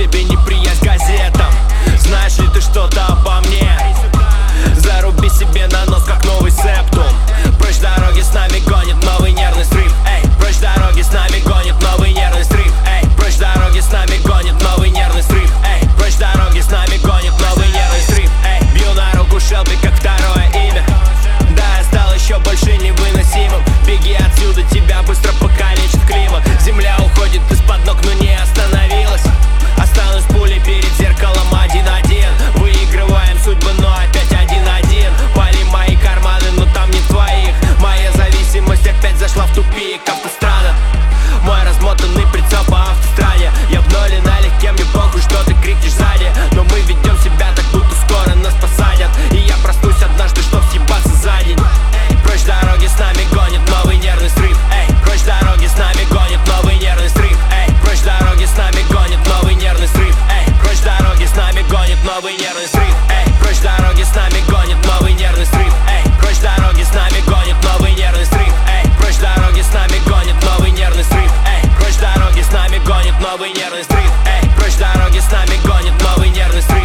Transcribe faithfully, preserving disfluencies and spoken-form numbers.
себе неприязнь газетам. Знаешь ли ты что-то обо мне? Заруби себе на нос, как новый септум. Прочь дороги, с нами гонит новый нервный срыв. Эй, прочь дороги, с нами гонит новый нервный срыв. Эй, прочь дороги, с нами гонит новый нервный срыв. Эй, прочь дороги, с нами гонит новый нервный срыв. Эй, бью на руку Шелби, как второе имя. Да, я стал еще больше невыносимым. Беги отсюда, тебя быстро покалечит климат. Земля уходит из-под ног, но не остановилась. Останусь пулей перед зеркалом один-один. Выигрываем судьбы, но опять один-один. Пали мои карманы, но там не твоих. Моя зависимость опять зашла в тупик. Автострада, мой размотанный прицел по автостраде. Я в ноле налегке, мне похуй, что ты крикнешь сзади. Но мы ведем себя так, будто скоро нас посадят. И я проснусь однажды, чтоб съебаться за день. Прочь дороги, с нами гонит новый нервный срыв. Эй, прочь дороги, с нами гонит новый нервный срыв. Эй, прочь дороги, с нами гонит новый нервный срыв. Эй, прочь дороги, с нами гонит новый нервный срыв. Эй, прочь дороги, с нами гонит новый нервный срыв. Эй, прочь дороги, с нами гонит новый нервный срыв. Эй, прочь дороги, с нами гонит новый нервный срыв. Эй, прочь дороги, с нами гонит новый нервный срыв. Эй, прочь дороги, с нами гонит новый нервный срыв.